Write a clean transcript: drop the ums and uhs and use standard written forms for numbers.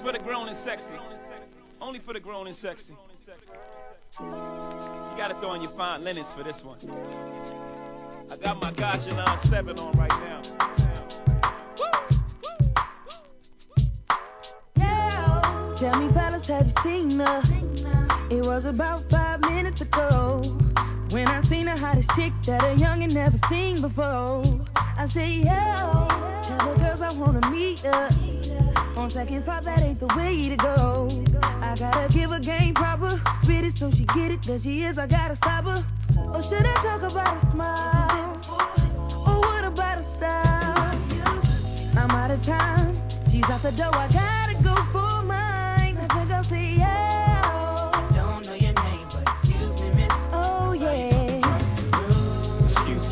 for the grown and sexy. Only for the grown and sexy. You gotta throw in your fine linens for this one. I got my Gajalan 7 on right now. Yeah. Tell me, fellas, have you seen her? It was about 5 minutes ago when I seen the hottest chick that a youngin' never seen before. I say, yeah, tell the girls I wanna meet her. On second thought, that ain't the way to go. I gotta give her game proper, spit it so she get it. There she is, I gotta stop her. Or should I talk about a smile?